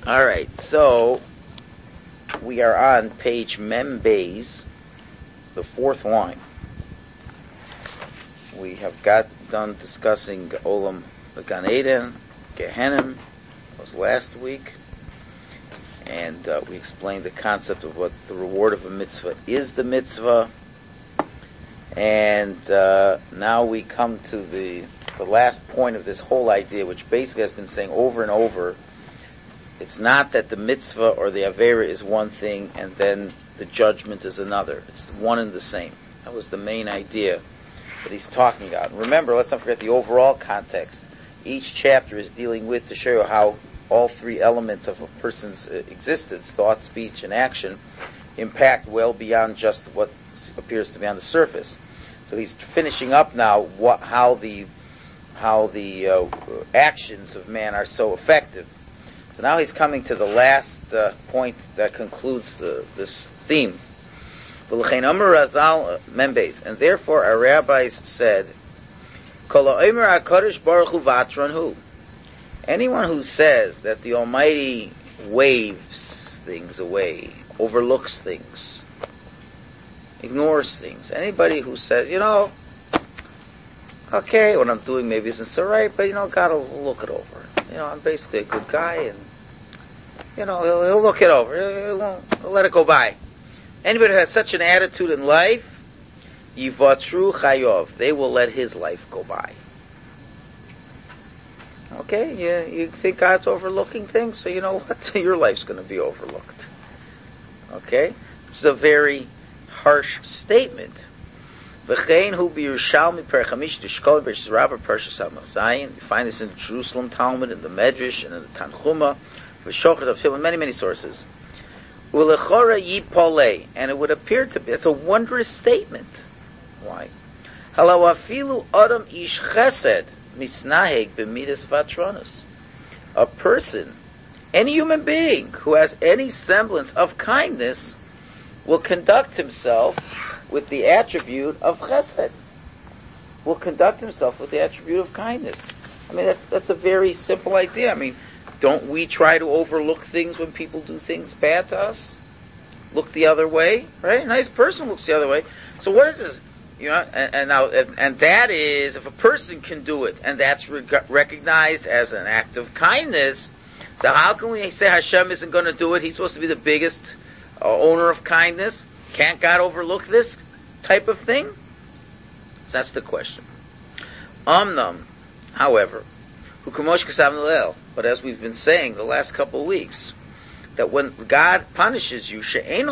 Alright, so we are on page Mem Beis, the fourth line. We have got done discussing Olam Gan Eden, Gehenim, was last week, and we explained the concept of what the reward of a mitzvah is the mitzvah, and now we come to the last point of this whole idea, which basically has been saying over and over. It's not that the mitzvah or the avera is one thing and then the judgment is another. It's one and the same. That was the main idea that he's talking about. And remember, let's not forget the overall context. Each chapter is dealing with to show you how all three elements of a person's existence, thought, speech, and action, impact well beyond just what appears to be on the surface. So he's finishing up now how the actions of man are so effective. So now he's coming to the last point that concludes this theme. And therefore our rabbis said, anyone who says that the Almighty waves things away, overlooks things, ignores things, anybody who says, okay, what I'm doing maybe isn't so right, but God will look it over. I'm basically a good guy, and he'll look it over. He'll let it go by. Anybody who has such an attitude in life, yivatru chayov, they will let his life go by. Okay, you think God's overlooking things, so you know what? Your life's going to be overlooked. Okay? It's a very harsh statement. V'chein hu b'Yerushalmi perchamish tishkol b'Shirabah Parshas Zayin. You find this in the Jerusalem Talmud, in the Medrash, and in the Tanchuma, v'Shochet of Film, and many, many sources. U'lechora yipolei, and it would appear to be, it's a wondrous statement. Why? Halaw afilu adam ish chesed misnaheg b'midas vatronos. A person, any human being who has any semblance of kindness, will conduct himself with the attribute of chesed. Will conduct himself with the attribute of kindness. I mean, that's a very simple idea. I mean, don't we try to overlook things when people do things bad to us? Look the other way, right? A nice person looks the other way. So what is this? And that is, if a person can do it, and that's recognized as an act of kindness, so how can we say Hashem isn't going to do it? He's supposed to be the biggest owner of kindness. Can't God overlook this type of thing? So that's the question. However, but as we've been saying the last couple of weeks, that when God punishes you,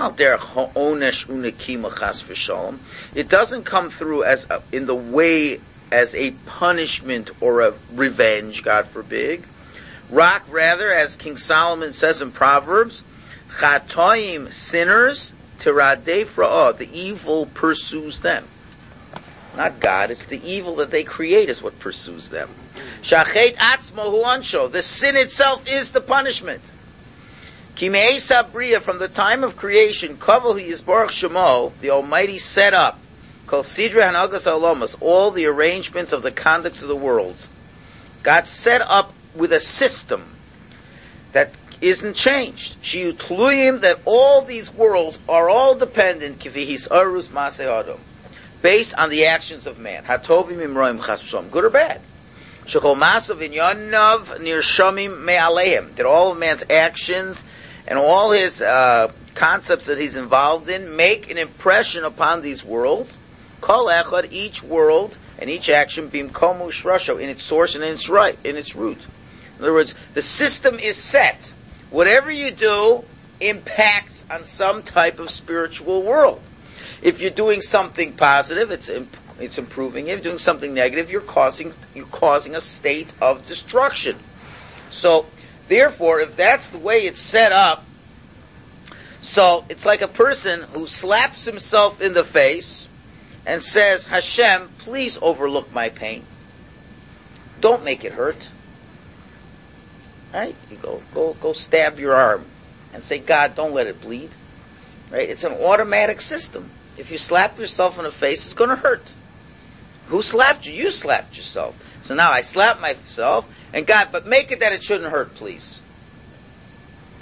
it doesn't come through in the way as a punishment or a revenge, God forbid. Rather, as King Solomon says in Proverbs, Chatoim, sinners, tiradei fra'ah, the evil pursues them. Not God, it's the evil that they create is what pursues them. Shachet atzmo hu ansho, the sin itself is the punishment. Ki me'esa bria, from the time of creation, kavahu yisborach shemo, the Almighty set up, kol sidra hanagas ha'olamas, all the arrangements of the conducts of the worlds. God set up with a system that isn't changed. Shiyutluyim, that all these worlds are all dependent, kivihis arus maseh adam, based on the actions of man. Hatovim imroim chas v'shalom, good or bad. Shekol masav inyanav nirshamim me'aleim, that all of man's actions and all his concepts that he's involved in make an impression upon these worlds. Kol echad, each world and each action, bimkomu shrasho, in its source and in its root. In other words, the system is set. Whatever you do impacts on some type of spiritual world. If you're doing something positive, it's improving. If you're doing something negative, you're causing a state of destruction. So, therefore, if that's the way it's set up, so it's like a person who slaps himself in the face and says, Hashem, please overlook my pain. Don't make it hurt. Right? You go stab your arm and say, God, don't let it bleed. Right? It's an automatic system. If you slap yourself in the face, it's going to hurt. Who slapped you? You slapped yourself. So now I slap myself, and God, but make it that it shouldn't hurt, please.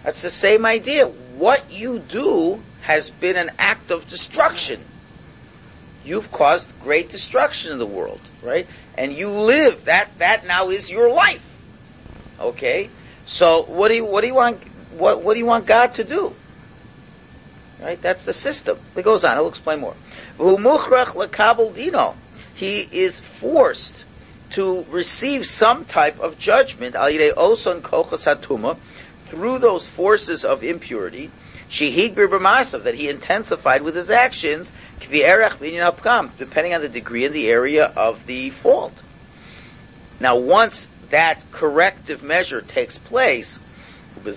That's the same idea. What you do has been an act of destruction. You've caused great destruction in the world, right? And you live. That now is your life. Okay? So what do you want God to do? Right? That's the system. It goes on. I'll explain more. He is forced to receive some type of judgment through those forces of impurity that he intensified with his actions, depending on the degree and the area of the fault. Now, once that corrective measure takes place, and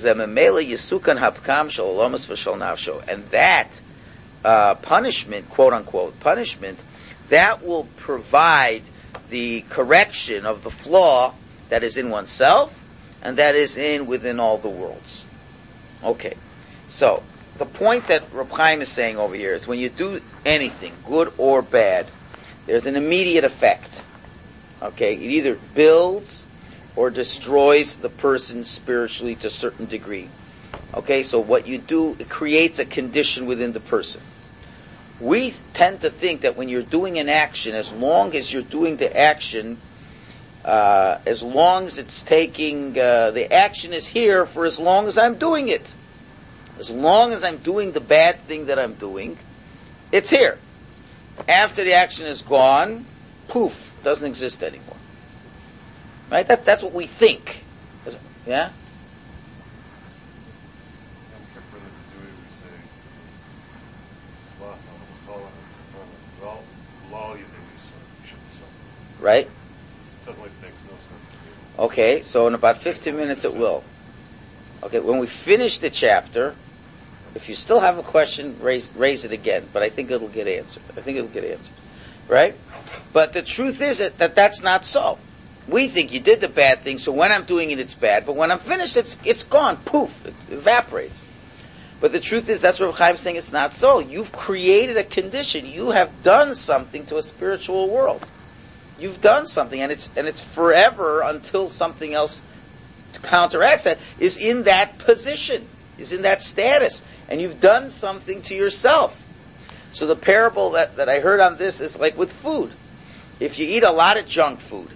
that punishment, quote unquote punishment, that will provide the correction of the flaw that is in oneself and that is within all the worlds. Okay, so the point that Reb Chaim is saying over here is when you do anything, good or bad, there's an immediate effect. Okay, it either builds or destroys the person spiritually to a certain degree. Okay, so what you do, it creates a condition within the person. We tend to think that when you're doing an action, as long as you're doing the action, as long as it's taking, the action is here for as long as I'm doing it. As long as I'm doing the bad thing that I'm doing, it's here. After the action is gone, poof, doesn't exist anymore. Right? That's what we think. Yeah? Right? Suddenly makes no sense to me. Okay, so in about 15 minutes it will. Okay, when we finish the chapter, if you still have a question, raise it again. But I think it'll get answered. Right? But the truth is that that's not so. We think you did the bad thing, so when I'm doing it, it's bad. But when I'm finished, it's gone. Poof, it evaporates. But the truth is, that's what Reb Chaim is saying, it's not so. You've created a condition. You have done something to a spiritual world. You've done something, and it's forever until something else counteracts that, is in that position, is in that status. And you've done something to yourself. So the parable that I heard on this is like with food. If you eat a lot of junk food,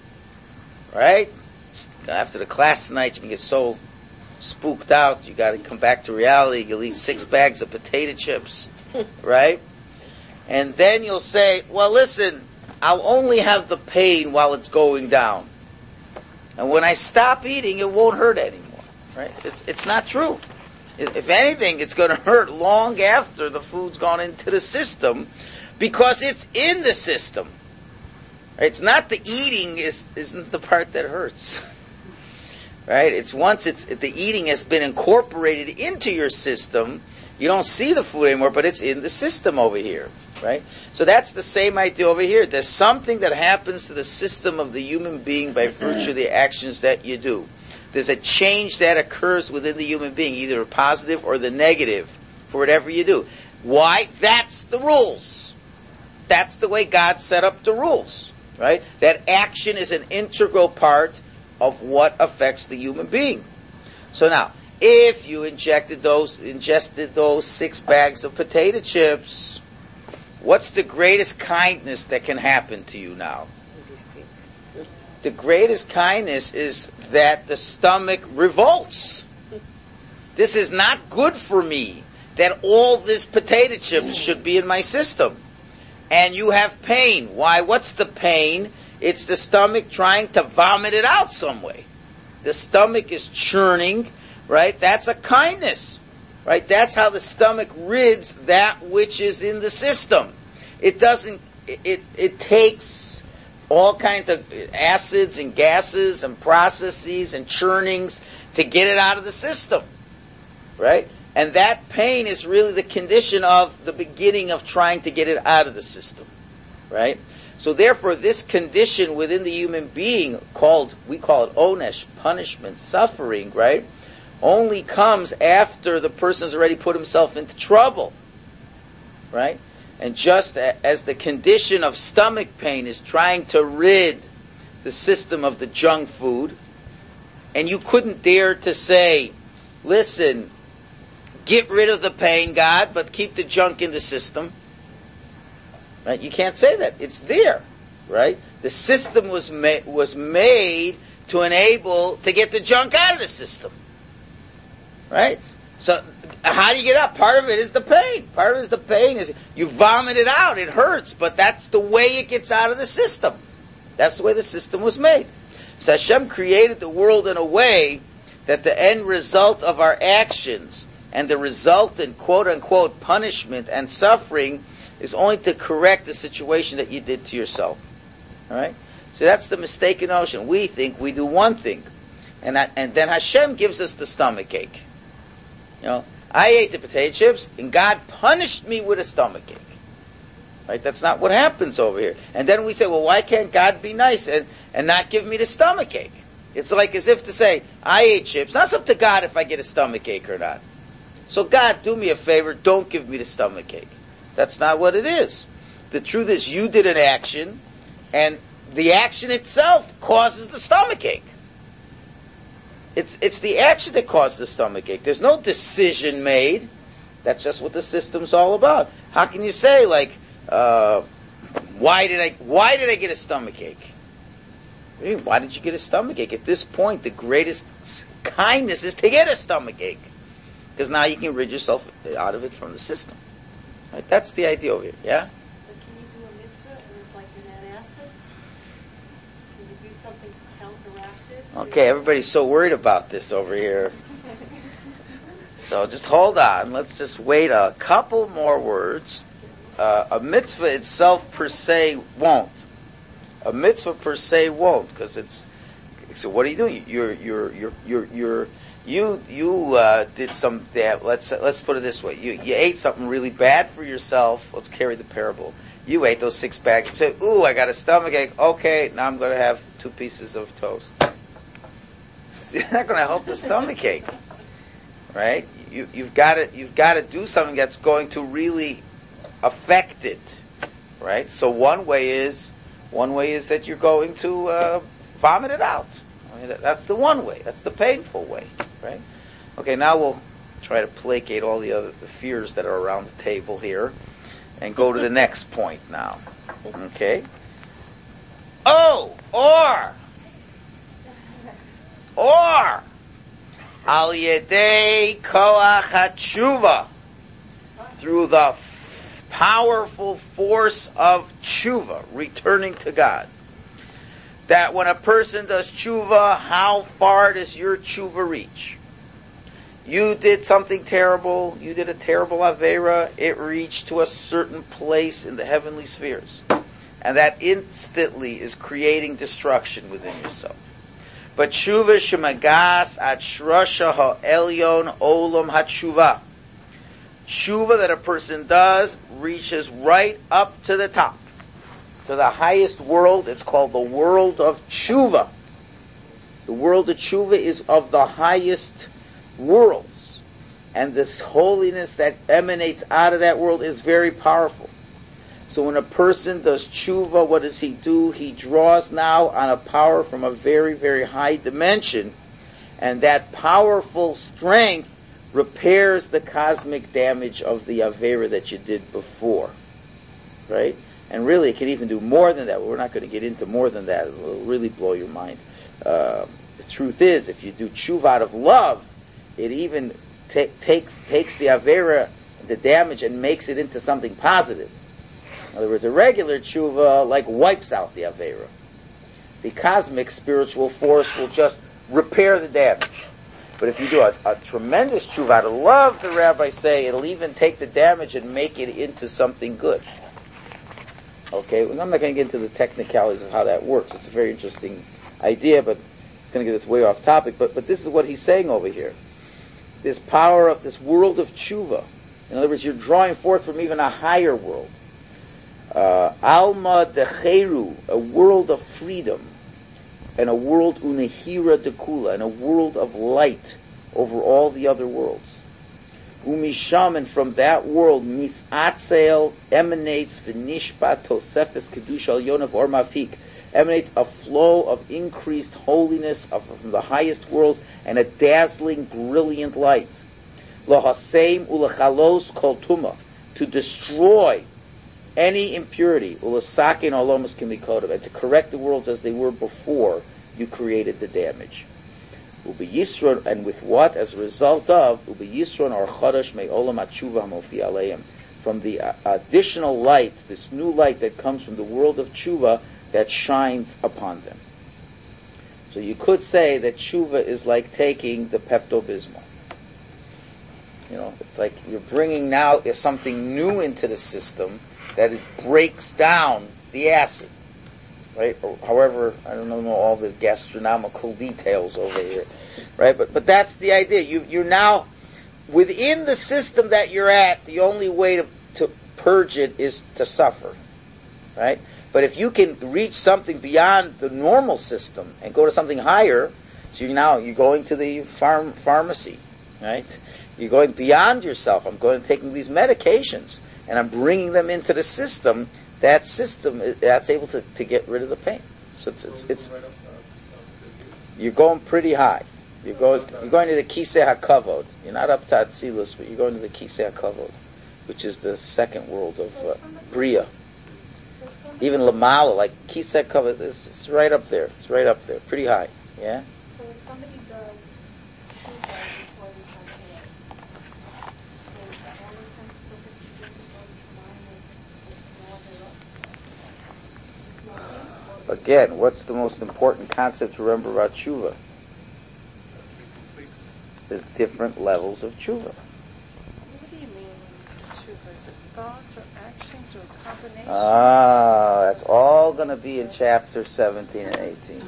right? After the class tonight, you can get so spooked out, you got to come back to reality. You'll eat 6 bags of potato chips, right? And then you'll say, well, listen, I'll only have the pain while it's going down. And when I stop eating, it won't hurt anymore, right? It's not true. If anything, it's going to hurt long after the food's gone into the system because it's in the system. It's not the eating isn't the part that hurts. Right? It's once the eating has been incorporated into your system, you don't see the food anymore, but it's in the system over here. Right? So that's the same idea over here. There's something that happens to the system of the human being by virtue of the actions that you do. There's a change that occurs within the human being, either the positive or the negative, for whatever you do. Why? That's the rules. That's the way God set up the rules. Right? That action is an integral part of what affects the human being. So now, if you ingested those 6 bags of potato chips, what's the greatest kindness that can happen to you now? The greatest kindness is that the stomach revolts. This is not good for me, that all this potato chips should be in my system. And you have pain. Why? What's the pain? It's the stomach trying to vomit it out some way. The stomach is churning, right? That's a kindness, right? That's how the stomach rids that which is in the system. It takes all kinds of acids and gases and processes and churnings to get it out of the system, right? And that pain is really the condition of the beginning of trying to get it out of the system, right? So therefore, this condition within the human being we call it onesh, punishment, suffering, right? Only comes after the person has already put himself into trouble, right? And just as the condition of stomach pain is trying to rid the system of the junk food, and you couldn't dare to say, listen, get rid of the pain, God, but keep the junk in the system. Right? You can't say that. It's there. Right? The system was made to enable to get the junk out of the system. Right? So how do you get up? Part of it is the pain. Part of it is the pain is you vomit it out. It hurts, but that's the way it gets out of the system. That's the way the system was made. So Hashem created the world in a way that the end result of our actions and the resultant quote-unquote punishment and suffering is only to correct the situation that you did to yourself. All right? So that's the mistaken notion. We think we do one thing, and then Hashem gives us the stomach ache. You know, I ate the potato chips, and God punished me with a stomach ache. Right? That's not what happens over here. And then we say, well, why can't God be nice and not give me the stomach ache? It's like as if to say, I ate chips. Now it's up to God if I get a stomach ache or not. So God, do me a favor, don't give me the stomach ache. That's not what it is. The truth is you did an action, and the action itself causes the stomach ache. It's the action that caused the stomach ache. There's no decision made. That's just what the system's all about. How can you say, like, why did I get a stomach ache? Why did you get a stomach ache? At this point, the greatest kindness is to get a stomach ache. Because now you can rid yourself out of it from the system. Right? That's the idea over here, yeah? But can you do a mitzvah and it's like an acid? Can you do something counteractive? Okay, everybody's so worried about this over here. So just hold on. Let's just wait a couple more words. A mitzvah itself per se won't. A mitzvah per se won't, because it's. So what are you doing? You did some. Let's put it this way. You ate something really bad for yourself. Let's carry the parable. You ate those 6 bags. You said, "Ooh, I got a stomach ache. Okay, now I'm going to have 2 pieces of toast." You're not going to help the stomach ache, right? You've got to do something that's going to really affect it, right? So one way is that you're going to vomit it out. I mean, that's the one way. That's the painful way, right? Okay, now we'll try to placate all the fears that are around the table here, and go to the next point now. Okay. Or al yedei koach hatshuva, through the powerful force of tshuva, returning to God. That when a person does tshuva, how far does your tshuva reach? You did something terrible, you did a terrible avera, it reached to a certain place in the heavenly spheres. And that instantly is creating destruction within yourself. But tshuva shemagas at shrasha ha'elyon olam hatshuva. Tshuva that a person does reaches right up to the top, to the highest world. It's called the world of tshuva. The world of tshuva is of the highest worlds, and this holiness that emanates out of that world is very powerful. So when a person does tshuva, what does he do? He draws now on a power from a very, very high dimension, and that powerful strength repairs the cosmic damage of the avera that you did before, right? And really, it can even do more than that. We're not going to get into more than that. It will really blow your mind. The truth is, if you do tshuva out of love, it even takes the avera, the damage, and makes it into something positive. In other words, a regular tshuva like wipes out the avera. The cosmic spiritual force will just repair the damage. But if you do a tremendous tshuva out of love, the rabbis say, it'll even take the damage and make it into something good. Okay, well, I'm not going to get into the technicalities of how that works. It's a very interesting idea, but it's going to get us way off topic. But this is what he's saying over here. This power of this world of tshuva. In other words, you're drawing forth from even a higher world. Alma decheru, a world of freedom, and a world unehira dekula, and a world of light over all the other worlds. Umisham, and from that world, misatzel emanates v'nishpat tosefes kedusha al yonav or mafik, emanates a flow of increased holiness from the highest worlds and a dazzling, brilliant light. Lahaseim ulachalos kol tuma, to destroy any impurity, ulasakin olomus kimikodav, and to correct the worlds as they were before you created the damage. Ubi Yisron, and with what? As a result of Ubi Yisron or Chodesh me olam atshuva mofi aleim, from the additional light, this new light that comes from the world of tshuva that shines upon them. So you could say that tshuva is like taking the Pepto-Bismol. It's like you're bringing now something new into the system that breaks down the acid. Right? Or however, I don't know all the gastronomical details over here. Right? But that's the idea. You're now, within the system that you're at, the only way to purge it is to suffer. Right? But if you can reach something beyond the normal system and go to something higher, so you're going to the pharmacy. Right? You're going beyond yourself. I'm taking these medications and I'm bringing them into the system. That system that's able to get rid of the pain. So it's you're going pretty high. You're going to the Kisei HaKavod. You're not up to Atzilus, but you're going to the Kisei HaKavod, which is the second world of Bria. Even Lamala, like Kisei HaKavod, it's right up there. It's right up there, pretty high. Yeah. So when somebody does Shiva before they come here, so the only time to look at the Shiva is Again, what's the most important concept to remember about tshuva? There's different levels of tshuva. What do you mean tshuva? Is it thoughts or actions or combinations? That's all going to be in chapter 17 and 18.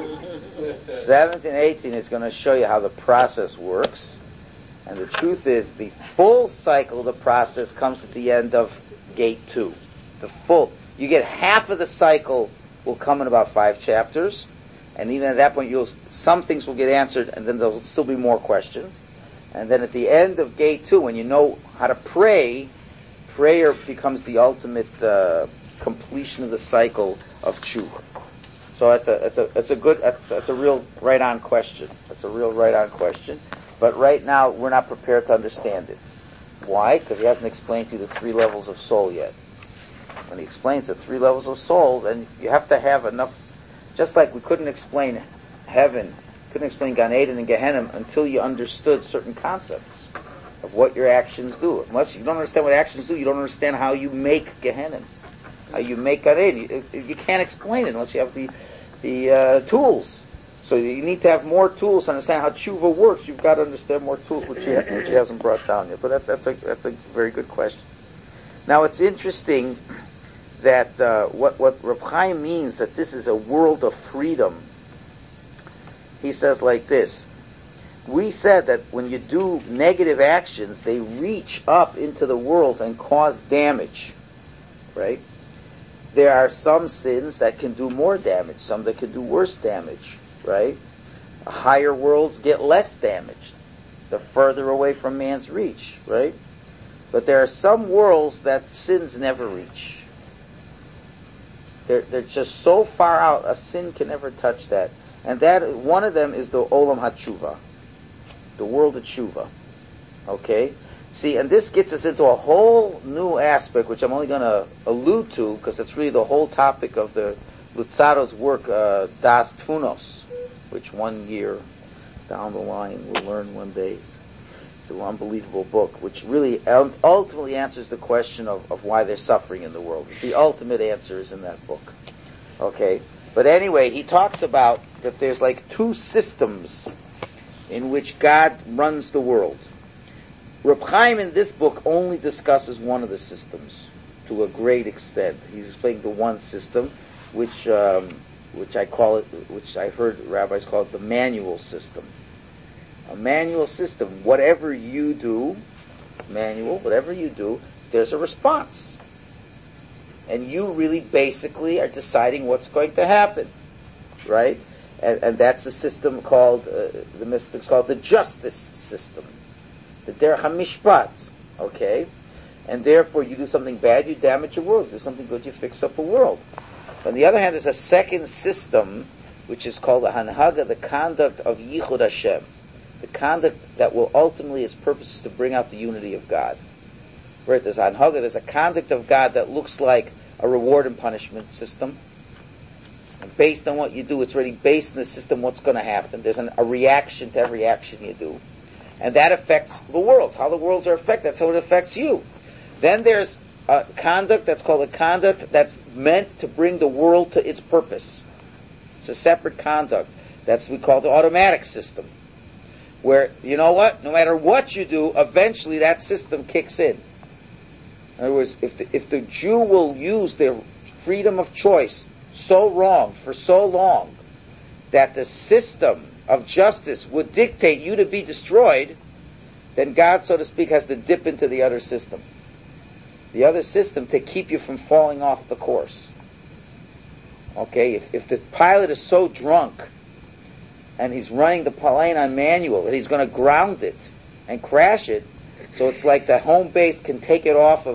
17 and 18 is going to show you how the process works. And the truth is, the full cycle of the process comes at the end of gate 2. You get half of the cycle will come in about 5 chapters, and even at that point, some things will get answered, and then there'll still be more questions. And then at the end of gate 2, when you know how to pray, prayer becomes the ultimate completion of the cycle of tshuva. So that's a real right-on question. That's a real right-on question. But right now, we're not prepared to understand it. Why? Because he hasn't explained to you the 3 levels of soul yet. When he explains the 3 levels of soul, then you have to have enough, just like we couldn't explain heaven, couldn't explain Gan Eden and Gehenna until you understood certain concepts of what your actions do. Unless you don't understand what actions do, you don't understand how you make Gehenna, how you make Gan Eden. You can't explain it unless you have the tools. So you need to have more tools to understand how tshuva works. You've got to understand more tools, which he hasn't brought down yet. But that's a very good question. Now it's interesting that what Reb Chaim means, that this is a world of freedom. He says like this: we said that when you do negative actions, they reach up into the worlds and cause damage, right? There are some sins that can do more damage, some that can do worse damage, right? Higher worlds get less damaged, the further away from man's reach, right? But there are some worlds that sins never reach. They're just so far out, a sin can never touch that. And that, one of them is the Olam HaTshuva, the world of Tshuva. Okay? See, and this gets us into a whole new aspect, which I'm only going to allude to, because it's really the whole topic of the Lutzaro's work, Das Tfunos, which 1 year down the line we'll learn one day. It's an unbelievable book, which really ultimately answers the question of why they're suffering in the world. The ultimate answer is in that book. Okay? But anyway, he talks about that there's like 2 systems in which God runs the world. Reb Chaim in this book only discusses one of the systems to a great extent. He's explaining the one system, which I call it, which I heard rabbis call it the manual system. A manual system, whatever you do, there's a response. And you really basically are deciding what's going to happen, right? And that's a system called, the mystics call it the justice system. the derech hamishpat, okay? And therefore you do something bad, you damage a world. You do something good, you fix up a world. On the other hand, there's a second system, which is called the hanhaga, the conduct of Yichud Hashem. The conduct that will ultimately, its purpose is to bring out the unity of God. Right, there's hanhaga, there's a conduct of God that looks like a reward and punishment system. And based on what you do, it's already based in the system what's going to happen. There's a reaction to every action you do. And that affects the worlds. How the worlds are affected, that's how it affects you. Then there's a conduct that's called a conduct that's meant to bring the world to its purpose. It's a separate conduct. That's what we call the automatic system. Where, you know what? No matter what you do, eventually that system kicks in. In other words, if the Jew will use their freedom of choice so wrong for so long that the system of justice would dictate you to be destroyed, then God, so to speak, has to dip into the other system. The other system to keep you from falling off the course. Okay, if the pilot is so drunk and he's running the plane on manual that he's going to ground it and crash it, so it's like the home base can take it off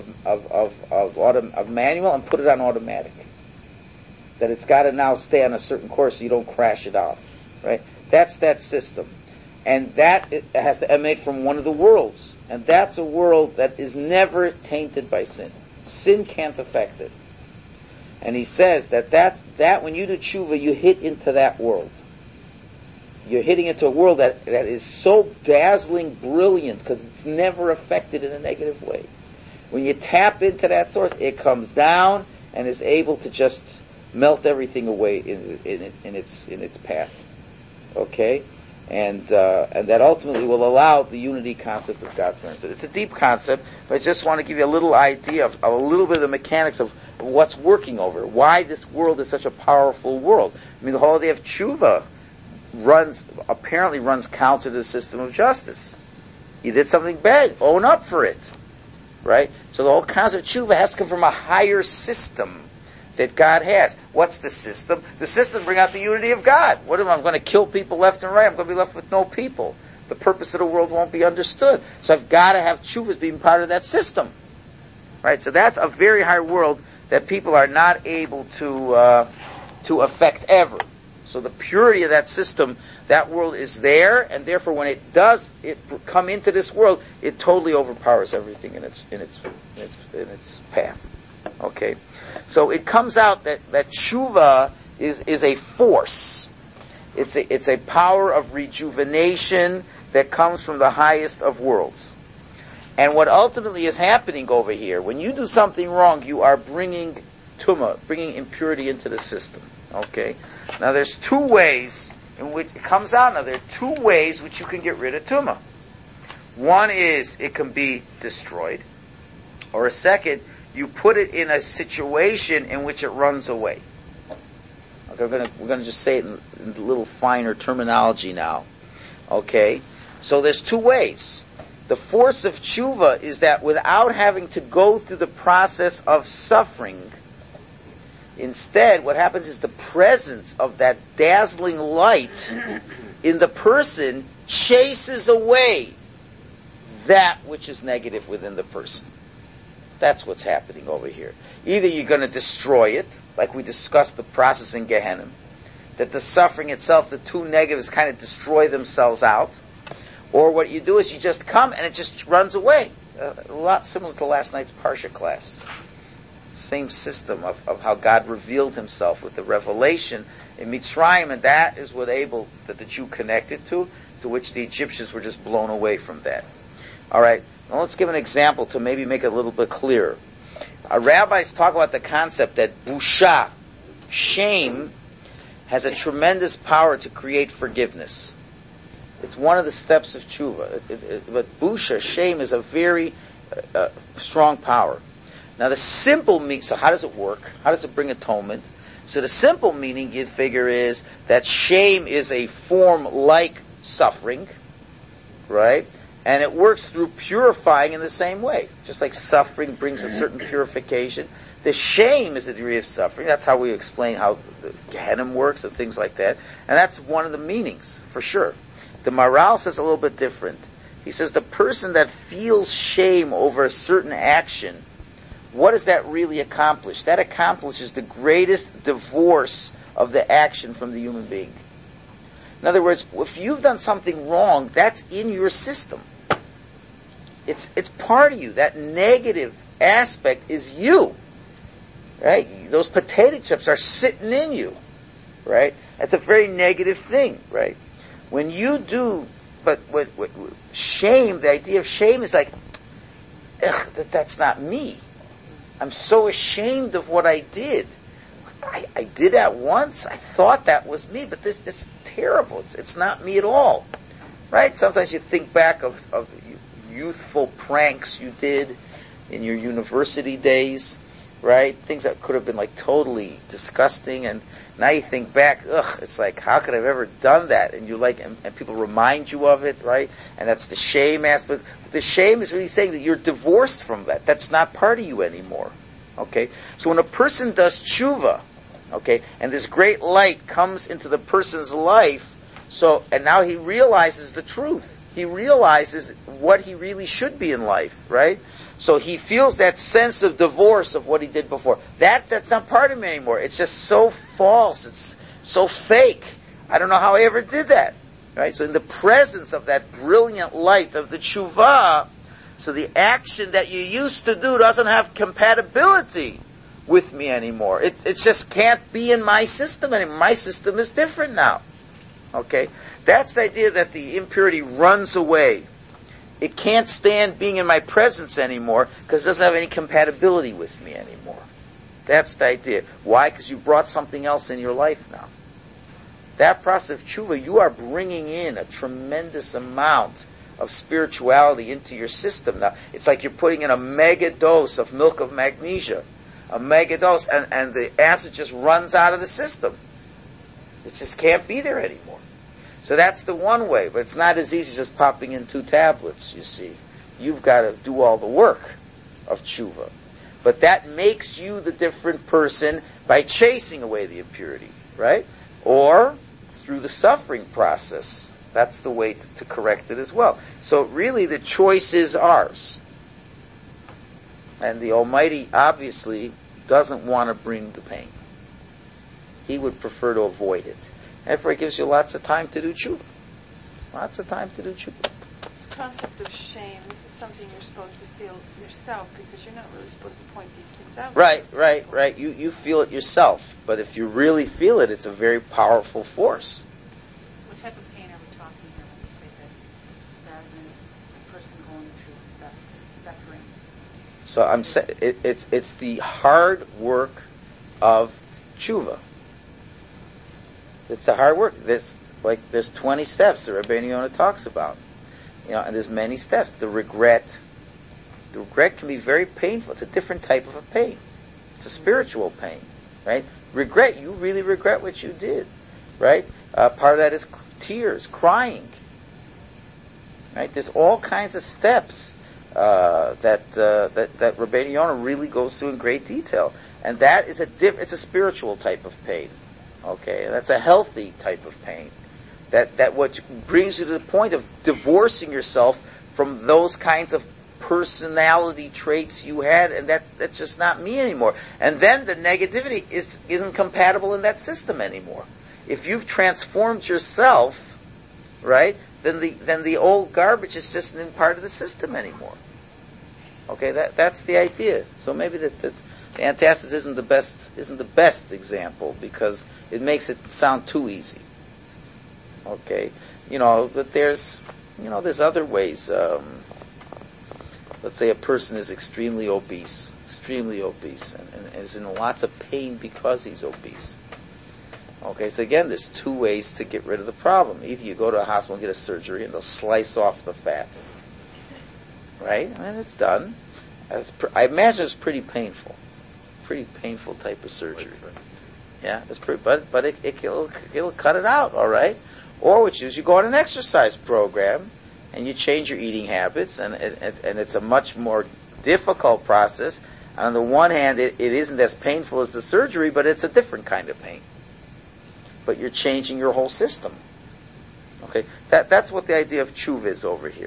of manual and put it on automatic. That it's got to now stay on a certain course so you don't crash it off. Right? That's that system. And that it has to emanate from one of the worlds. And that's a world that is never tainted by sin. Sin can't affect it. And he says that when you do tshuva, you hit into that world. You're hitting into a world that is so dazzling, brilliant, because it's never affected in a negative way. When you tap into that source, it comes down and is able to just melt everything away in its path. Okay? And that ultimately will allow the unity concept of God to enter. It's a deep concept, but I just want to give you a little idea of a little bit of the mechanics of what's working over, why this world is such a powerful world. I mean, the whole idea of tshuva apparently runs counter to the system of justice. You did something bad, own up for it. Right? So the whole concept of tshuva has to come from a higher system that God has. What's the system? The system bring out the unity of God. What am I going to kill people left and right? I'm going to be left with no people. The purpose of the world won't be understood. So I've got to have tshuva as being part of that system. Right? So that's a very high world that people are not able to affect ever. So the purity of that system, that world is there, and therefore when it does come into this world, it totally overpowers everything in its path. Okay? So it comes out that tshuva is a force. It's a power of rejuvenation that comes from the highest of worlds. And what ultimately is happening over here, when you do something wrong, you are bringing tumah, bringing impurity into the system. Okay? Now there's two ways in which it comes out. Now there are two ways which you can get rid of tumah. One is it can be destroyed, or a second, you put it in a situation in which it runs away. Okay, we're going to just say it in a little finer terminology now. Okay? So there's two ways. The force of tshuva is that without having to go through the process of suffering, instead what happens is the presence of that dazzling light in the person chases away that which is negative within the person. That's what's happening over here. Either you're going to destroy it, like we discussed the process in Gehenna, that the suffering itself, the two negatives kind of destroy themselves out, or what you do is you just come and it just runs away. A lot similar to last night's Parsha class. Same system of how God revealed himself with the revelation in Mitzrayim, and that is what that the Jew connected to which the Egyptians were just blown away from that. Alright, now let's give an example to maybe make it a little bit clearer. Rabbis talk about the concept that busha, shame, has a tremendous power to create forgiveness. It's one of the steps of tshuva. But busha, shame, is a very strong power. Now the simple meaning, so how does it work? How does it bring atonement? So the simple meaning, you'd figure, is that shame is a form like suffering, right? And it works through purifying in the same way. Just like suffering brings a certain purification, the shame is a degree of suffering. That's how we explain how the Gehenna works and things like that. And that's one of the meanings, for sure. The Maral says a little bit different. He says the person that feels shame over a certain action, what does that really accomplish? That accomplishes the greatest divorce of the action from the human being. In other words, if you've done something wrong, that's in your system. It's part of you. That negative aspect is you. Right? Those potato chips are sitting in you. Right? That's a very negative thing, right? When you do, but with shame, the idea of shame is like, ugh, that's not me. I'm so ashamed of what I did. I did that once. I thought that was me, but it's terrible. It's not me at all. Right? Sometimes you think back of youthful pranks you did in your university days, right? Things that could have been like totally disgusting, and now you think back, ugh, it's like, how could I have ever done that? And you like, and people remind you of it, right? And that's the shame aspect. The shame is really saying that you're divorced from that. That's not part of you anymore. Okay? So when a person does tshuva, okay, and this great light comes into the person's life, and now he realizes the truth. He realizes what he really should be in life, right? So he feels that sense of divorce of what he did before. That's not part of me anymore. It's just so false. It's so fake. I don't know how I ever did that, right? So in the presence of that brilliant light of the tshuva, so the action that you used to do doesn't have compatibility with me anymore. It just can't be in my system anymore. My system is different now. Okay? That's the idea that the impurity runs away. It can't stand being in my presence anymore because it doesn't have any compatibility with me anymore. That's the idea. Why? Because you brought something else in your life now. That process of tshuva, you are bringing in a tremendous amount of spirituality into your system now. It's like you're putting in a mega dose of milk of magnesia. A mega dose, and the acid just runs out of the system. It just can't be there anymore. So that's the one way, but it's not as easy as just popping in 2 tablets, you see. You've got to do all the work of tshuva. But that makes you the different person by chasing away the impurity, right? Or through the suffering process. That's the way to correct it as well. So really the choice is ours. And the Almighty obviously doesn't want to bring the pain. He would prefer to avoid it. Therefore, it gives you lots of time to do tshuva. Lots of time to do tshuva. This concept of shame, this is something you're supposed to feel yourself because you're not really supposed to point these things out. Right. You feel it yourself. But if you really feel it, it's a very powerful force. What type of pain are we talking here when we say that rather than a person going through suffering? So I'm saying it's the hard work of tshuva. It's the hard work. There's 20 steps that Rabbeinu Yonah talks about. And there's many steps. The regret can be very painful. It's a different type of a pain. It's a spiritual pain, right? Regret, you really regret what you did, right? Part of that is tears, crying, right? There's all kinds of steps that Rabbeinu Yonah really goes through in great detail, and that is it's a spiritual type of pain. Okay, that's a healthy type of pain. That what brings you to the point of divorcing yourself from those kinds of personality traits you had, and that's just not me anymore. And then the negativity isn't compatible in that system anymore. If you've transformed yourself, right, then the old garbage is just not part of the system anymore. Okay, that's the idea. So maybe the antacids isn't the best example because it makes it sound too easy. Okay, but there's other ways. Let's say a person is extremely obese, and is in lots of pain because he's obese. Okay, so again, there's 2 ways to get rid of the problem. Either you go to a hospital and get a surgery, and they'll slice off the fat, right? And it's done. I imagine it's pretty painful type of surgery. Yeah, it's pretty, but it'll cut it out, all right. Or which is you go on an exercise program and you change your eating habits, and it's a much more difficult process. And on the one hand, it isn't as painful as the surgery, but it's a different kind of pain. But you're changing your whole system. Okay, that's what the idea of tshuva is over here.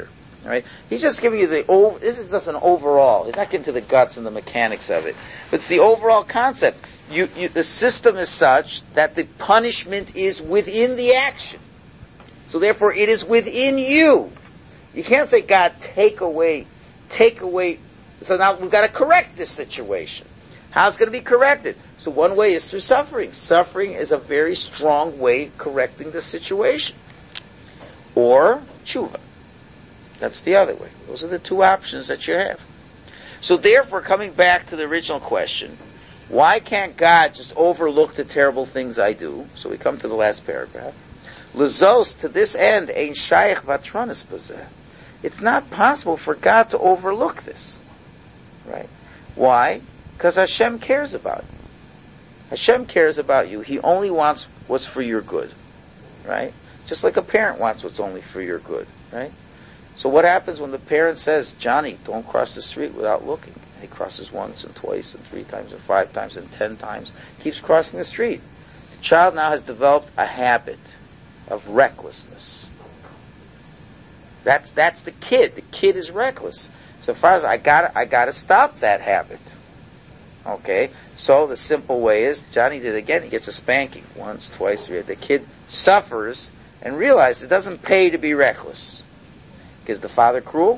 Right? He's just giving you this is just an overall. He's not getting to the guts and the mechanics of it. But it's the overall concept. The system is such that the punishment is within the action. So therefore it is within you. You can't say, God, take away. So now we've got to correct this situation. How's it going to be corrected? So one way is through suffering. Suffering is a very strong way of correcting the situation. Or tshuva. That's the other way. Those are the two options that you have. So therefore, coming back to the original question, why can't God just overlook the terrible things I do? So we come to the last paragraph. Lezos, to this end, ein shayach vatronis bazeh. It's not possible for God to overlook this. Right? Why? Because Hashem cares about you. Hashem cares about you. He only wants what's for your good. Right? Just like a parent wants what's only for your good. Right? So what happens when the parent says, Johnny, don't cross the street without looking? And he crosses once and twice and 3 times and 5 times and 10 times. Keeps crossing the street. The child now has developed a habit of recklessness. That's the kid. The kid is reckless. So far as I gotta stop that habit. Okay? So the simple way is, Johnny did it again, he gets a spanking. Once, twice, 3. The kid suffers and realizes it doesn't pay to be reckless. Is the father cruel?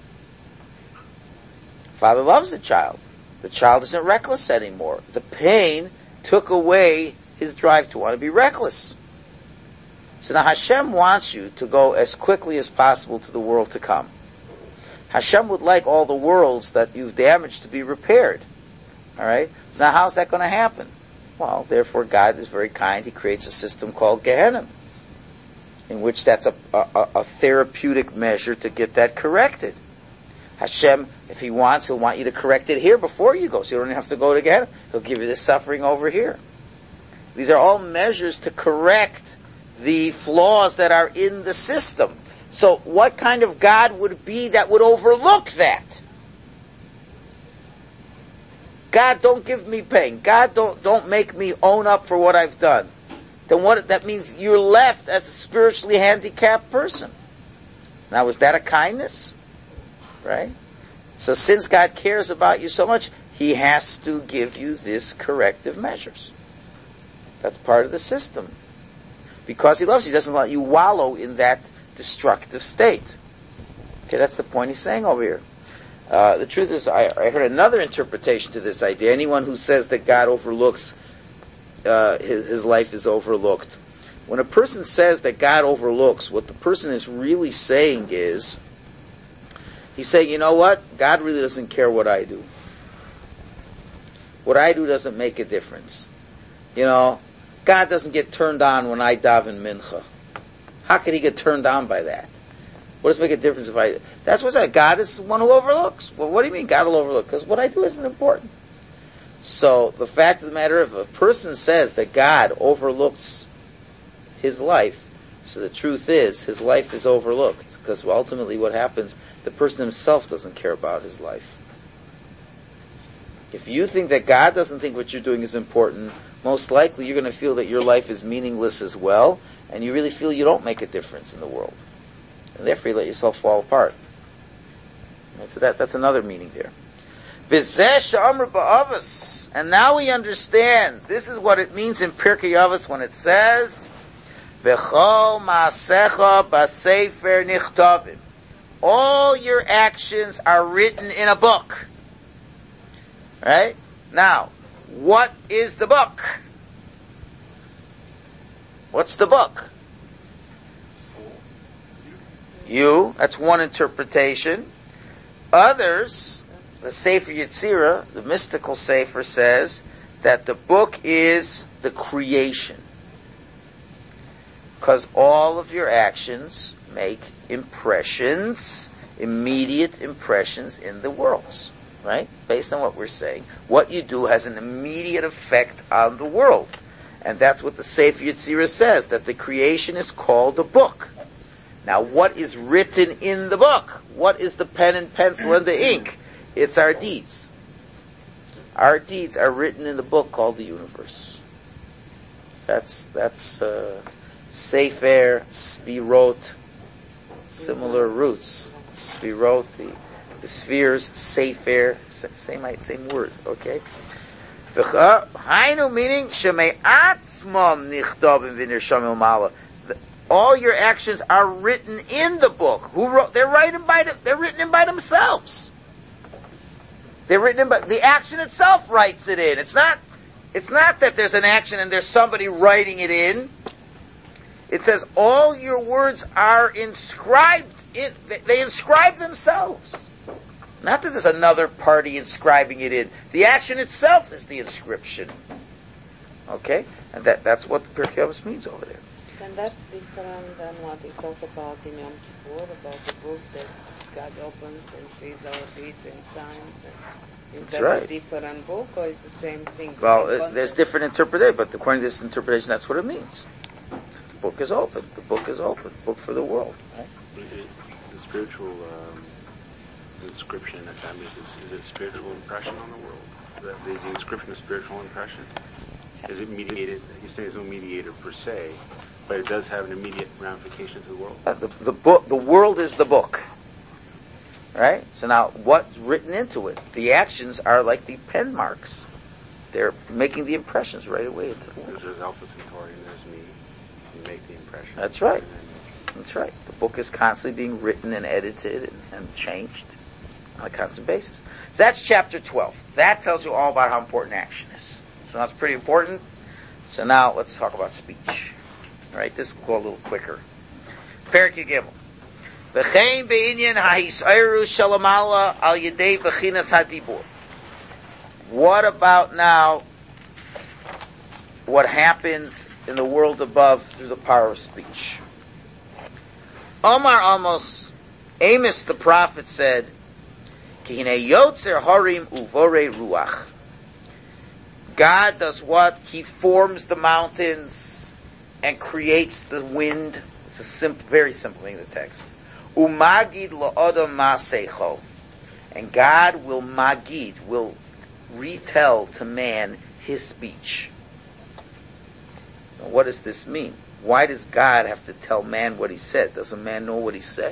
Father loves the child. The child isn't reckless anymore. The pain took away his drive to want to be reckless. So now Hashem wants you to go as quickly as possible to the world to come. Hashem would like all the worlds that you've damaged to be repaired. Alright? So now how's that going to happen? Well, therefore God is very kind. He creates a system called Gehenna, in which that's a therapeutic measure to get that corrected. Hashem, if He wants, He'll want you to correct it here before you go, so you don't have to go to Gehenna. He'll give you the suffering over here. These are all measures to correct the flaws that are in the system. So what kind of God would it be that would overlook that? God, don't give me pain. God, don't make me own up for what I've done. Then that means you're left as a spiritually handicapped person. Now, is that a kindness? Right? So since God cares about you so much, He has to give you this corrective measures. That's part of the system. Because He loves you, He doesn't let you wallow in that destructive state. Okay, that's the point He's saying over here. The truth is, I heard another interpretation to this idea. Anyone who says that God overlooks his life is overlooked. When a person says that God overlooks, what the person is really saying is, he's saying, you know what? God really doesn't care what I do. What I do doesn't make a difference. You know, God doesn't get turned on when I daven mincha. How can He get turned on by that? What does it make a difference if I... That's what's that. God is the one who overlooks. Well, what do you mean God will overlook? Because what I do isn't important. So, the fact of the matter, if a person says that God overlooks his life, so the truth is, his life is overlooked. Because ultimately what happens, the person himself doesn't care about his life. If you think that God doesn't think what you're doing is important, most likely you're going to feel that your life is meaningless as well, and you really feel you don't make a difference in the world. And therefore you let yourself fall apart. Right, so that's another meaning there. And now we understand, this is what it means in Pirkei Avos when it says, V'chol ma'asecha b'sefer nichtavim. All your actions are written in a book. Right? Now, what is the book? What's the book? You. That's one interpretation. Others, the Sefer Yetzirah, the mystical Sefer, says that the book is the creation. Because all of your actions make impressions, immediate impressions in the worlds. Right? Based on what we're saying. What you do has an immediate effect on the world. And that's what the Sefer Yetzirah says, that the creation is called a book. Now, what is written in the book? What is the pen and pencil and the ink? It's our deeds. Our deeds are written in the book called the universe. That's Sefer, Sfirot, similar roots. Sfirot, the spheres, sefer, same word, okay? Hainu meaning sheme'atzmam nichtabim v'nirsham mala. All your actions are written in the book. Who wrote? They're written by themselves. They're written by the action itself writes it in. It's not that there's an action and there's somebody writing it in. It says all your words are inscribed in. They inscribe themselves. Not that there's another party inscribing it in. The action itself is the inscription. Okay? And that's what the Pirkei Avos means over there. And that's different than what we talk about in Yom Kippur, about the book that God opens and sees our deeds and signs. Is that right. a different book, or is the same thing? Well, there's different interpretation, but according to this interpretation, that's what it means. The book is open. The book is open. Book for the world. Right? The spiritual inscription, if that means, is it spiritual impression on the world? Is the inscription a spiritual impression? Is it mediated? You say there's no mediator per se, but it does have an immediate ramification to the world. The book, the world is the book, right? So now, what's written into it? The actions are like the pen marks; they're making the impressions right away into the world. There's Alpha Centauri and there's me. You make the impression. That's right. That's right. The book is constantly being written and edited and changed on a constant basis. So that's chapter 12. That tells you all about how important action is. So that's pretty important. So now let's talk about speech. All right, this will go a little quicker. Perek Gimel. V'chein be'inyan ha'hisayru shalamala al yedei b'chinas hadibur. What about now what happens in the world above through the power of speech? Omar Amos the prophet said, Ki hinei yotzer harim uvore ruach. God does what? He forms the mountains and creates the wind. It's a very simple thing in the text. Umagid la'odam ma'asecho. And God will retell to man his speech. Now, what does this mean? Why does God have to tell man what he said? Doesn't man know what he said?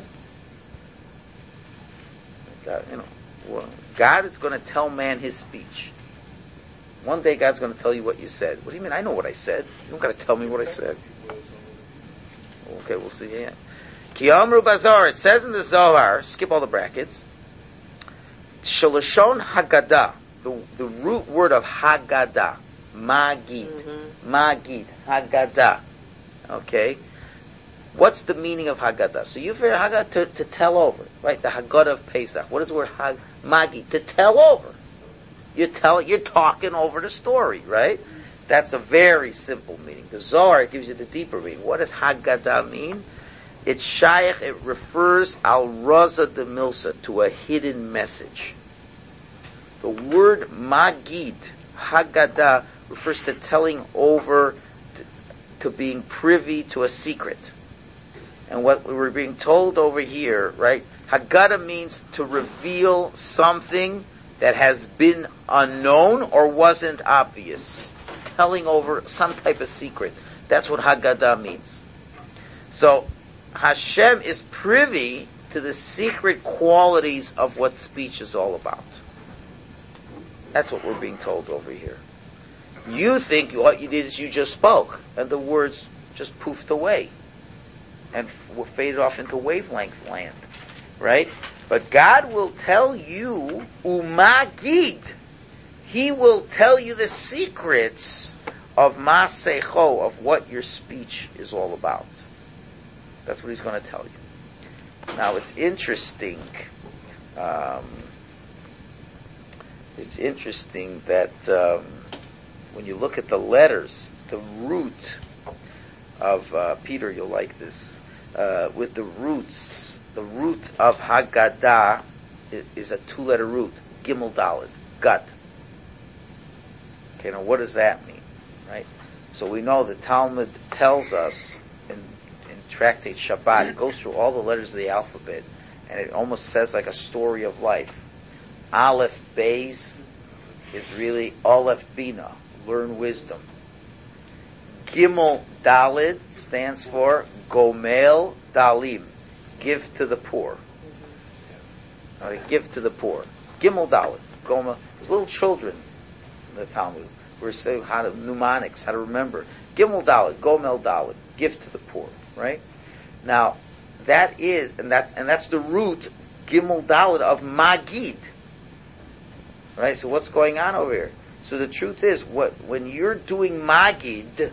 God is going to tell man his speech. One day God's going to tell you what you said. What do you mean? I know what I said. You don't got to tell me what I said. Okay, we'll see. Yeah. Ki amru bazar. It says in the Zohar. Skip all the brackets. Shalashon Haggadah. The root word of Haggadah. Magid. Magid. Haggadah. Okay. What's the meaning of Haggadah? So you've heard Haggadah to tell over, right? The Haggadah of Pesach. What is the word Magid? To tell over. You're talking over the story, right? That's a very simple meaning. The Zohar gives you the deeper meaning. What does Haggadah mean? It's shaykh, it refers al raza de milsa, to a hidden message. The word Magid, Haggadah, refers to telling over, to being privy to a secret. And what we were being told over here, right? Haggadah means to reveal something that has been unknown or wasn't obvious. Telling over some type of secret. That's what Haggadah means. So, Hashem is privy to the secret qualities of what speech is all about. That's what we're being told over here. You think what you did is you just spoke, and the words just poofed away and faded off into wavelength land, right? But God will tell you, umagid. He will tell you the secrets of masecho, of what your speech is all about. That's what he's going to tell you. Now it's interesting. It's interesting that when you look at the letters, the root of Peter, you'll like this. With the roots. The root of Haggadah is a two-letter root, Gimel Daled, Gad. Okay, now what does that mean, right? So we know the Talmud tells us in Tractate Shabbat, it goes through all the letters of the alphabet, and it almost says like a story of life. Aleph Beis is really Aleph Bina, learn wisdom. Gimel Daled stands for Gomel Dalim, give to the poor. Give to the poor. Gimel Dalet. Goma. There's little children in the Talmud. We're saying how to mnemonics, how to remember. Gimel Dalet. Gomel Dalet. Give to the poor. Right? Now, that is, and that's the root, Gimel Dalet, of Magid. Right? So what's going on over here? So the truth is, when you're doing Magid,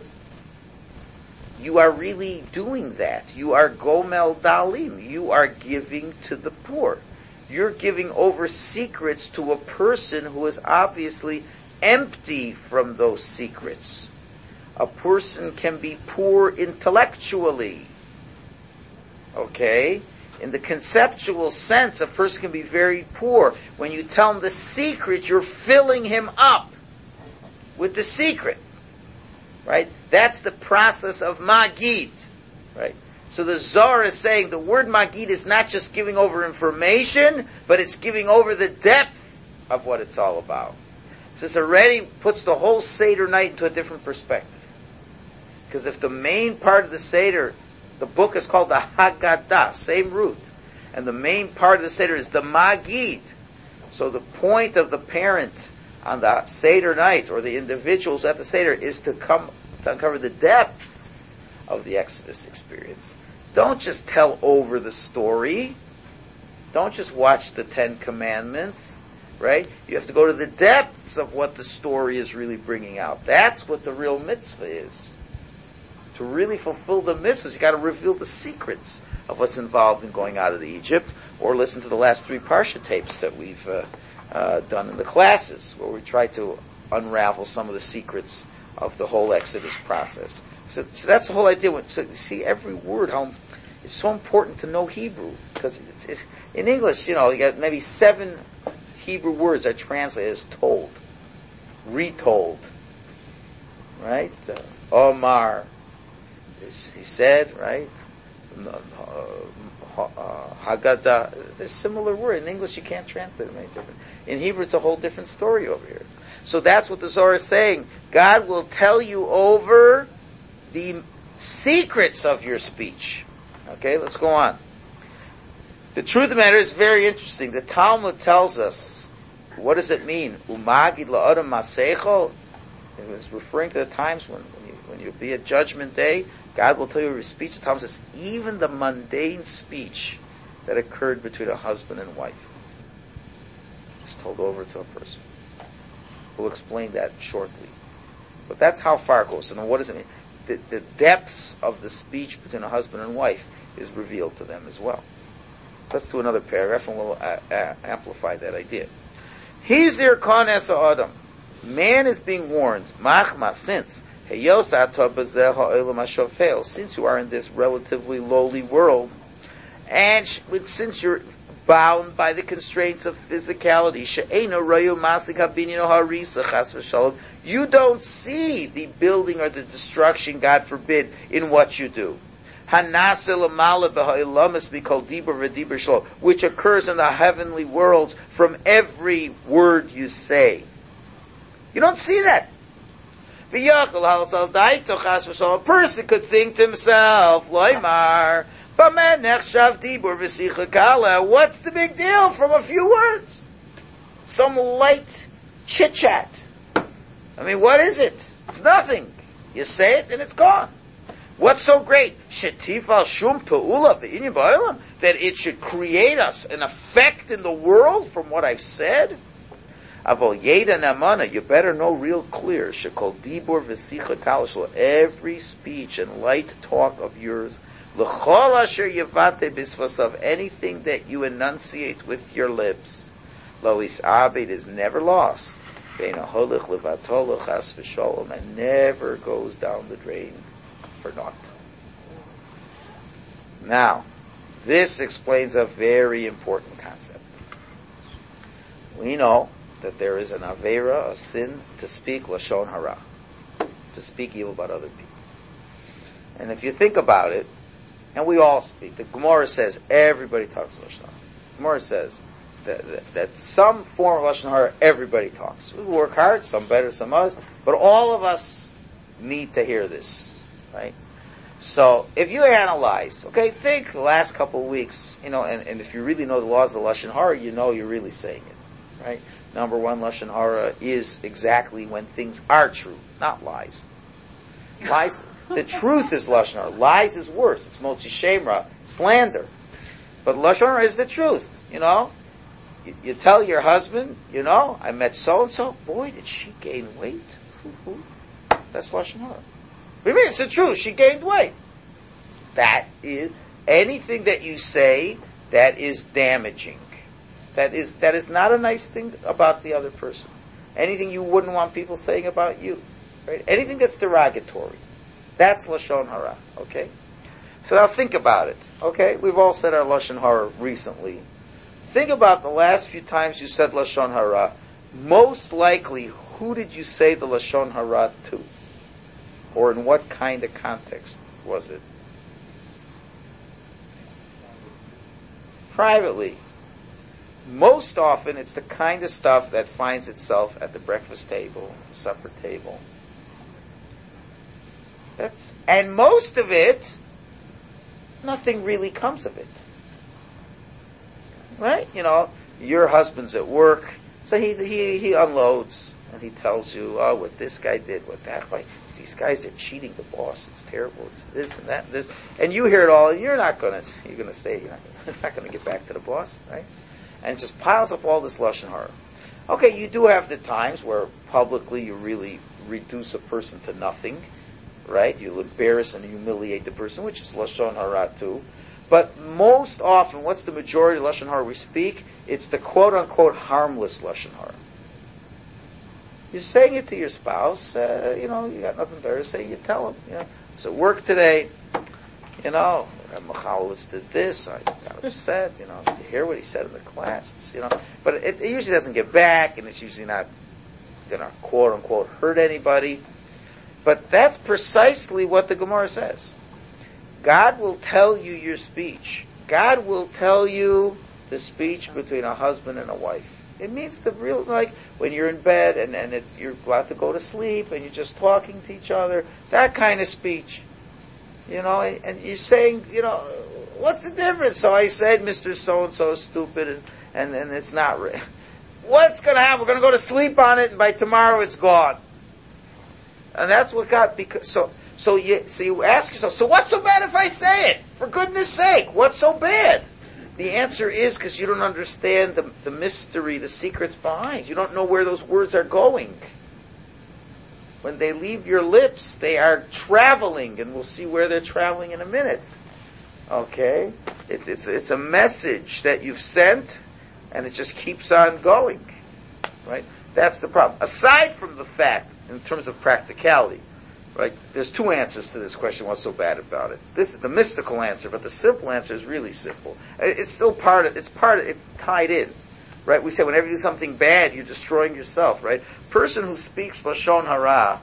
you are really doing that. You are Gomel Dalim. You are giving to the poor. You're giving over secrets to a person who is obviously empty from those secrets. A person can be poor intellectually. Okay? In the conceptual sense, a person can be very poor. When you tell him the secret, you're filling him up with the secret. Right? That's the process of Magid. Right? So the Zohar is saying the word Magid is not just giving over information, but it's giving over the depth of what it's all about. So this already puts the whole Seder night into a different perspective. Because if the main part of the Seder, the book is called the Haggadah, same root, and the main part of the Seder is the Magid. So the point of the parent on the Seder night, or the individuals at the Seder, is to uncover the depths of the Exodus experience. Don't just tell over the story. Don't just watch the 10 Commandments, right? You have to go to the depths of what the story is really bringing out. That's what the real mitzvah is. To really fulfill the mitzvahs, you got to reveal the secrets of what's involved in going out of the Egypt, or listen to the last 3 Parsha tapes that we've done in the classes, where we try to unravel some of the secrets of the whole Exodus process. So that's the whole idea. So you see, every word, how it's so important to know Hebrew, because it's in English, you got maybe 7 Hebrew words that translate as told, retold, right? Omar, he said, right? Haggadah. There's similar word in English. You can't translate it any different. In Hebrew, it's a whole different story over here. So that's what the Zohar is saying. God will tell you over the secrets of your speech. Okay, let's go on. The truth of the matter is very interesting. The Talmud tells us, what does it mean? Umagid la'adam masecho. It was referring to the times when you be at Judgment Day, God will tell you your speech. The Talmud says, even the mundane speech that occurred between a husband and wife is told over to a person. We'll explain that shortly. But that's how far it goes. And what does it mean? The depths of the speech between a husband and wife is revealed to them as well. Let's do another paragraph and we'll amplify that idea. Hizir kon esa adam. Man is being warned, machma, since you are in this relatively lowly world, and since you're bound by the constraints of physicality, you don't see the building or the destruction, God forbid, in what you do. Which occurs in the heavenly worlds from every word you say. You don't see that. A person could think to himself, Loimar, what's the big deal from a few words? Some light chit-chat. I mean, what is it? It's nothing. You say it and it's gone. What's so great? That it should create us an effect in the world from what I've said? You better know real clear. Every speech and light talk of yours, of anything that you enunciate with your lips, it is never lost, and never goes down the drain for naught. Now, this explains a very important concept. We know that there is an avera, a sin, to speak lashon hara, to speak evil about other people. And if you think about it, and we all speak, the Gemara says everybody talks lashon hara. The Gemara says that some form of lashon hara everybody talks. We work hard, some better, some others, but all of us need to hear this, right? So, if you analyze, okay, think the last couple of weeks, and if you really know the laws of Lashon Hara, you know you're really saying it, right? Number one, Lashon Hara is exactly when things are true, not lies. Lies, the truth is Lashon Hara. Lies is worse. It's Motzi Shemra, slander. But Lashon Hara is the truth, You tell your husband, I met so-and-so, boy, did she gain weight. That's Lashon Hara. What do you mean? It's the truth. She gained weight. That is, anything that you say that is damaging. That is not a nice thing about the other person. Anything you wouldn't want people saying about you. Right? Anything that's derogatory. That's Lashon Hara. Okay? So now think about it. Okay? We've all said our Lashon Hara recently. Think about the last few times you said Lashon Hara. Most likely, who did you say the Lashon Hara to? Or in what kind of context was it? Privately. Most often, it's the kind of stuff that finds itself at the breakfast table, the supper table. And most of it, nothing really comes of it. Right? Your husband's at work, so he unloads, and he tells you, what this guy did, what that guy. These guys, they're cheating the boss. It's terrible. It's this and that and this. And you hear it all, and you're going to say, it's not going to get back to the boss, right? And it just piles up all this Lashon Hara. Okay, you do have the times where publicly you really reduce a person to nothing, right? You embarrass and humiliate the person, which is Lashon Hara too. But most often, what's the majority of Lashon Hara we speak? It's the quote-unquote harmless Lashon Hara. You're saying it to your spouse, you got nothing better to say, you tell him, So at work today, Michalis did this, I got upset, did you hear what he said in the class? But it usually doesn't get back, and it's usually not going to quote-unquote hurt anybody. But that's precisely what the Gemara says. God will tell you your speech. God will tell you the speech between a husband and a wife. It means the real, like, when you're in bed and you're about to go to sleep and you're just talking to each other, that kind of speech. And you're saying, what's the difference? So I said Mr. So-and-so is stupid and it's not real. What's going to happen? We're going to go to sleep on it and by tomorrow it's gone. And that's what God, so you ask yourself, so what's so bad if I say it? For goodness sake, what's so bad? The answer is because you don't understand the mystery, the secrets behind. You don't know where those words are going. When they leave your lips, they are traveling, and we'll see where they're traveling in a minute. Okay? It's a message that you've sent, and it just keeps on going. Right? That's the problem. Aside from the fact, in terms of practicality, right? There's two answers to this question, what's so bad about it? This is the mystical answer, but the simple answer is really simple. It's still it's tied in. Right? We say whenever you do something bad, you're destroying yourself, right? Person who speaks Lashon Hara,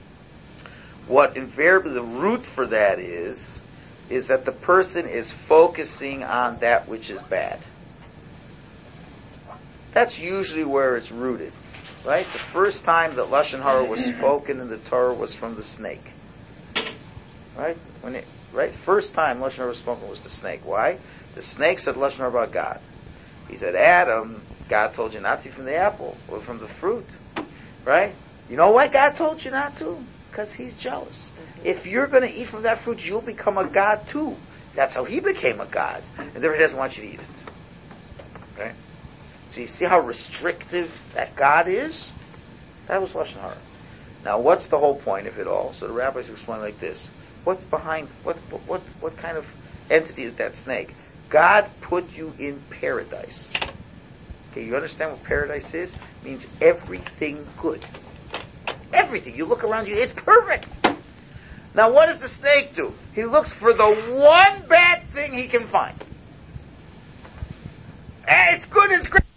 what invariably the root for that is that the person is focusing on that which is bad. That's usually where it's rooted. Right? The first time that Lashon Hara was spoken in the Torah was from the snake. Right? First time Lashon Hara was spoken was the snake. Why? The snake said Lashon Hara about God. He said, Adam, God told you not to eat from the apple or from the fruit. Right? You know why God told you not to? Because He's jealous. If you're going to eat from that fruit, you'll become a God too. That's how He became a God. And therefore He doesn't want you to eat it. Right? So you see how restrictive that God is? That was Lashon Hara. Now what's the whole point of it all? So the rabbis explain like this. What's behind, what kind of entity is that snake? God put you in paradise. Okay, you understand what paradise is? It means everything good. Everything. You look around you, it's perfect. Now what does the snake do? He looks for the one bad thing he can find. It's good, it's great.